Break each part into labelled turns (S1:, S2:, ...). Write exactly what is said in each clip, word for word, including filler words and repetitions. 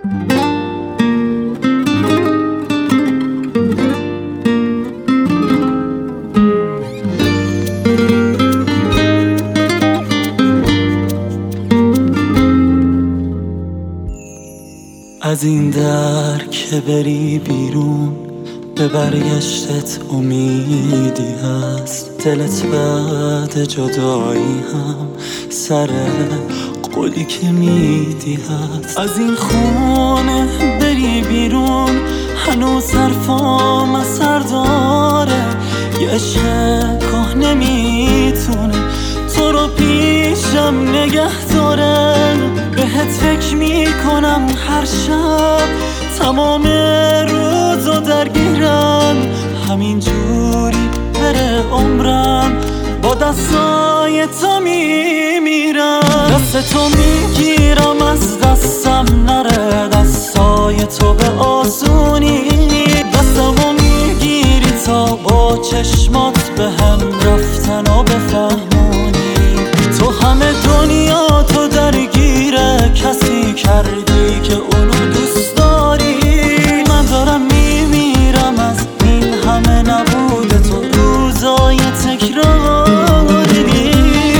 S1: از این در که بری بیرون به برگشتت امیدی هست. دلت بعد جدایی هم سر قولی که میدی هست. از این خونه بری بیرون هنوز حرفام اثر داره. یه عشق کهنه میتونه تو رو پیشم نگه داره. بهت فکر میکنم هر شب تمام روزو درگیرم. همین جوری بره عمرم با دستای تو میمیرم. دست تو میگیرم از دستم نره دستای تو به آسونی. دستمو میگیری تا با چشمات به هم رفتن و بفهمونی. تو همه دنیا تو درگیره کسی کردی که اونو دوست داری. من دارم میمیرم از این همه نبود تو روزای تکراری.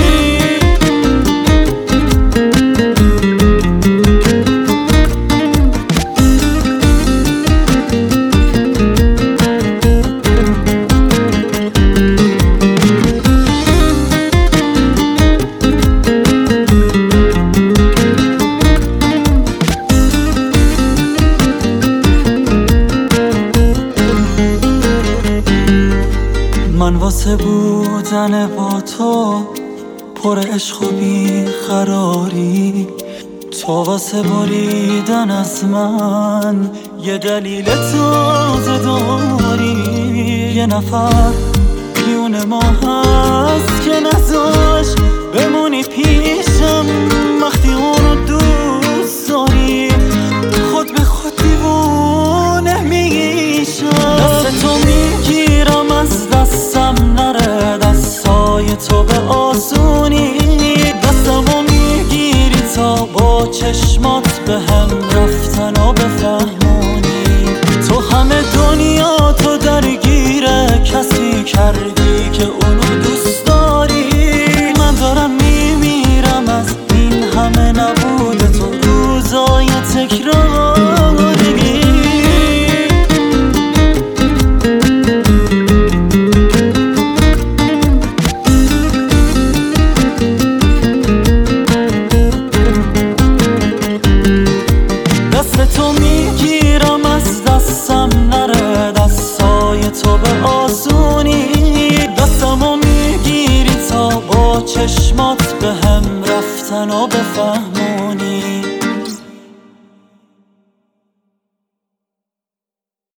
S1: من واسه بودن با تو پر عشق و بیقراری. تو واسه بریدن از من یه دلیل تازه داری. یه نفر میون ما هست که نذاش بمونی پیشم وقتی اونو دوست داری. خود به خود دیوونه میشم. دست تو میگیرم از دستم نره دستای تو به آسونی. دستمو میگیری تا با چشمات به هم رفتن و بفهمونی. تو همه دنیا تو درگیره کسی کردی که اونو دوست داری. من دارم میمیرم از این همه نبود تو روزای تکراری. دست تو میگیرم از دستم نره دستای تو به آسونی. دستمو میگیری تا با چشمات به هم رفتن و بفهم